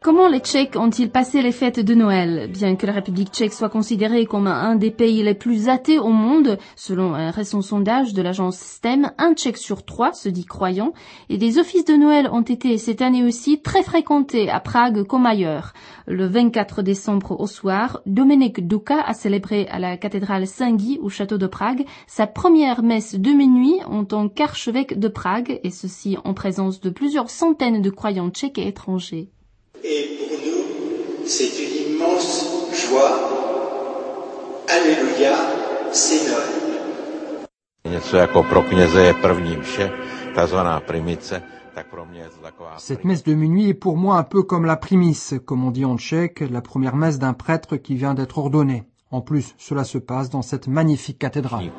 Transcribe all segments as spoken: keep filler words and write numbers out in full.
Comment les Tchèques ont-ils passé les fêtes de Noël? Bien que la République tchèque soit considérée comme un des pays les plus athées au monde, selon un récent sondage de l'agence S T E M, un Tchèque sur trois se dit croyant, et des offices de Noël ont été cette année aussi très fréquentés à Prague comme ailleurs. Le vingt-quatre décembre au soir, Dominik Duka a célébré à la cathédrale Saint-Guy au château de Prague sa première messe de minuit en tant qu'archevêque de Prague, et ceci en présence de plusieurs centaines de croyants tchèques et étrangers. Et pour nous, c'est une immense joie. Alléluia, c'est Noël. Cette messe de minuit est pour moi un peu comme la primice, comme on dit en tchèque, la première messe d'un prêtre qui vient d'être ordonné. En plus, cela se passe dans cette magnifique cathédrale.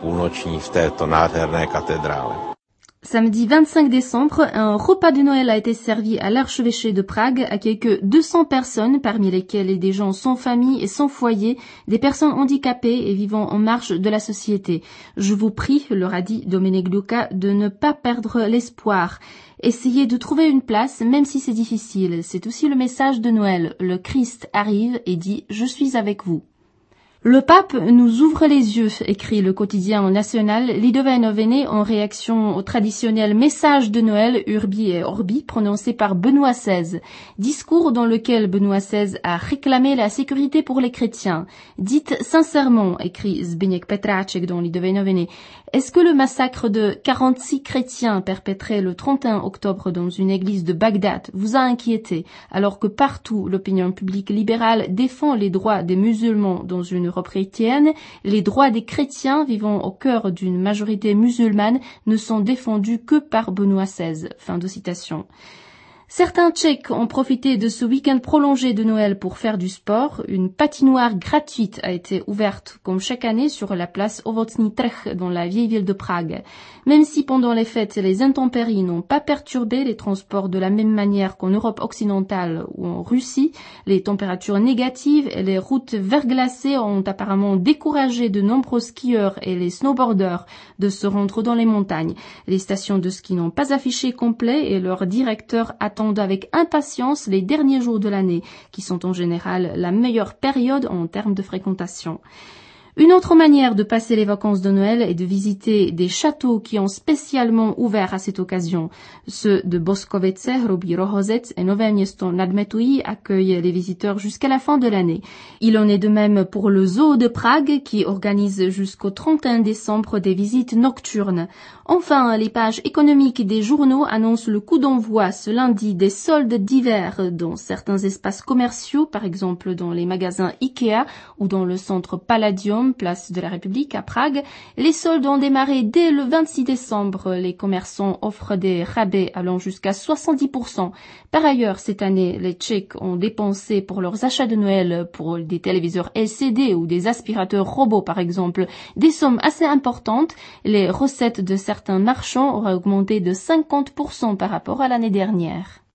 Samedi vingt-cinq décembre, un repas de Noël a été servi à l'archevêché de Prague à quelques deux cents personnes, parmi lesquelles des gens sans famille et sans foyer, des personnes handicapées et vivant en marge de la société. Je vous prie, leur a dit Dominik Duka, de ne pas perdre l'espoir. Essayez de trouver une place, même si c'est difficile. C'est aussi le message de Noël. Le Christ arrive et dit « Je suis avec vous ». Le pape nous ouvre les yeux, écrit le quotidien national Lidové noviny en réaction au traditionnel message de Noël Urbi et Orbi prononcé par Benoît seize. Discours dans lequel Benoît seize a réclamé la sécurité pour les chrétiens. Dites sincèrement, écrit Zbigněk Petráček dans Lidové noviny, est-ce que le massacre de quarante-six chrétiens perpétré le trente et un octobre dans une église de Bagdad vous a inquiété, alors que partout l'opinion publique libérale défend les droits des musulmans dans une Europe chrétienne, les droits des chrétiens vivant au cœur d'une majorité musulmane ne sont défendus que par Benoît seize. Fin de citation. Certains Tchèques ont profité de ce week-end prolongé de Noël pour faire du sport. Une patinoire gratuite a été ouverte comme chaque année sur la place Ovocný trh dans la vieille ville de Prague. Même si pendant les fêtes les intempéries n'ont pas perturbé les transports de la même manière qu'en Europe occidentale ou en Russie, les températures négatives et les routes verglacées ont apparemment découragé de nombreux skieurs et les snowboarders de se rendre dans les montagnes. Les stations de ski n'ont pas affiché complet et leur directeur attendent avec impatience les derniers jours de l'année, qui sont en général la meilleure période en termes de fréquentation. Une autre manière de passer les vacances de Noël est de visiter des châteaux qui ont spécialement ouvert à cette occasion. Ceux de Boskovice, Hrubý Rohozec et Nové Město nad Metují accueillent les visiteurs jusqu'à la fin de l'année. Il en est de même pour le zoo de Prague qui organise jusqu'au trente et un décembre des visites nocturnes. Enfin, les pages économiques des journaux annoncent le coup d'envoi ce lundi des soldes d'hiver dans certains espaces commerciaux, par exemple dans les magasins Ikea ou dans le centre Palladium, place de la République à Prague. Les soldes ont démarré dès le vingt-six décembre. Les commerçants offrent des rabais allant jusqu'à soixante-dix pour cent. Par ailleurs, cette année, les Tchèques ont dépensé pour leurs achats de Noël, pour des téléviseurs L C D ou des aspirateurs robots par exemple, des sommes assez importantes. Les recettes de certains marchands auraient augmenté de cinquante pour cent par rapport à l'année dernière.